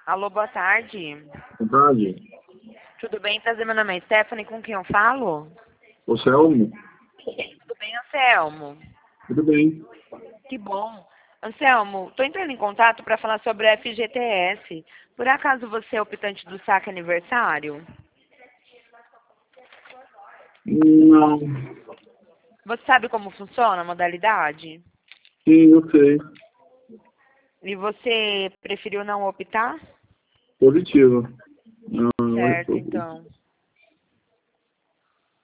Alô, boa tarde. Boa tarde. Tudo bem? Prazer, meu nome é Stephanie, com quem eu falo? Ô, Selmo? Tudo bem, Anselmo? Tudo bem. Que bom. Anselmo, estou entrando em contato para falar sobre a FGTS. Por acaso você é optante do saque aniversário? Não. Você sabe como funciona a modalidade? Sim, eu sei. E você preferiu não optar? Positivo. Não, Certo, então.